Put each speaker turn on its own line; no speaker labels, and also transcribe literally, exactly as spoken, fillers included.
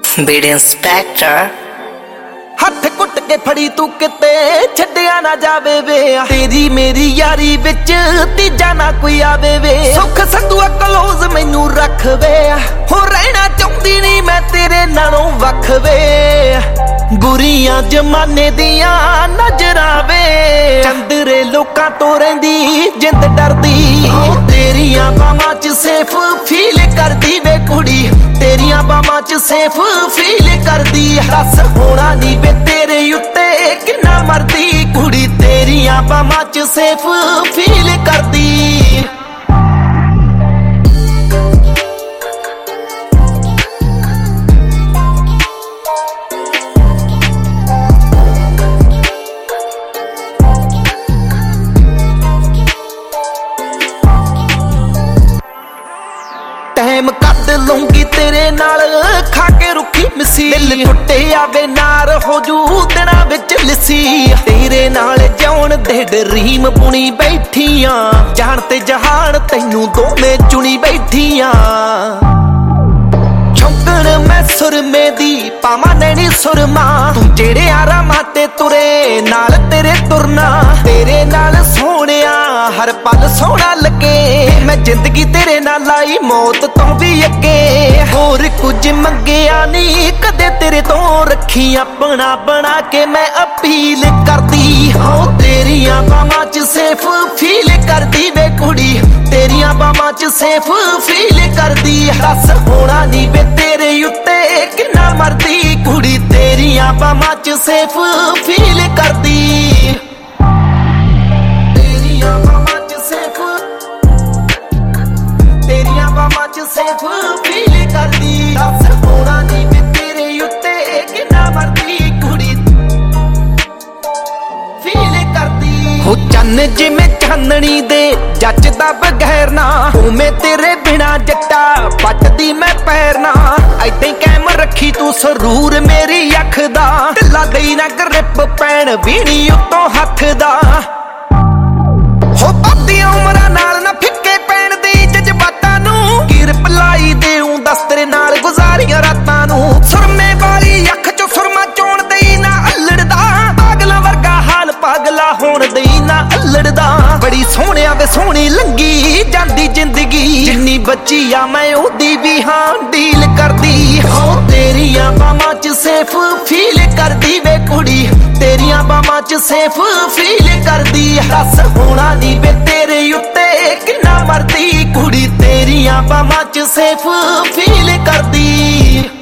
Beed inspector
हथ कुट के फड़ी तू किते छड्डिया ना जावे वे तेरी मेरी यारी विच तीजा ना कोई आवे वे सुख संधुआ क्लोज मैनू रख वे हो रहना चाहती नहीं मैं तेरे नालों वख वे बुरियां जमाने दियां नजरां वे चंदरे लोकां तो रहिंदी जिंद डरदी तेरियां बाहां च सेफ फील करदी वे कुड़ी तेरियां बाहां च सेफ फील करदी दस होना नी वे तेरे उत्ते किन्ना मरदी कुड़ी तेरियां बाहां च सेफ फील करदी टाइम कद लूंगी तेरे नाल खा के रुखी मिसी दिल टुटे आवे नार हो जू दिना विच लिसी तेरे नाल जाउण दे ड्रीम बुनी बैठियां जान ते जहान तैनू दोवें चुनी बैठियां छौकण मैं सुरमे दी पावां नैनी सुरमा तू जेड़े आरामां ते तुरे नाल तेरे तुरना तेरे नाल सोहणिया हर पल सोहना लगे मैं जिंदगी तेरे नाल लाई मौत तो भी अगे होर कुछ मंगिया नी कदे तेरे तो रखी अपना बना के मैं अपील करदी हो तेरियां बाहां च सेफ फील करदी वे कुड़ी तेरियां बाहां च सेफ फील करदी दस होना नी वे तेरे उत्ते किन्ना मरदी कुड़ी तेरियां बाहां च सेफ फील करदी तेरियां बाहां च सेफ तेरियां बाहां च सेफ फील करदी दस होना नी वे तेरे उत्ते किन्ना मरदी कुड़ी फील करदी हो चन्न जिवें चानणी दे जचदा बगैर ना उवें तेरे बिना जट्टा पटदी मैं पैरना ऐदां कैम रखी तू सरूर मेरी अख दा ढिला देई ना ग्रिप पैण बीणी उत्तों हथ दा हो पत्तियां उमरां नाल ना फिक्के पैण दी जज्बातां नूं गिरप लाई देऊं दस तेरे नाल गुजारियां रातां नूं सुरमे वाली अख चों सुरमा चोण देई ना अल्लड़दा पागलां वर्गा हाल पागला होण देई ना अल्लड़दा बड़ी सोहणिया वे सोहणी लंगी जांदी जिंदगी जिन्नी बची आ मैं ओदी भी हां डील करदी हो तेरियां बाहां च सेफ फील करदी वे कुड़ी तेरियां बाहां च सेफ फील करदी दस होना नी वे तेरे उत्ते किन्ना मरदी कुड़ी तेरियां बाहां च सेफ फील करदी।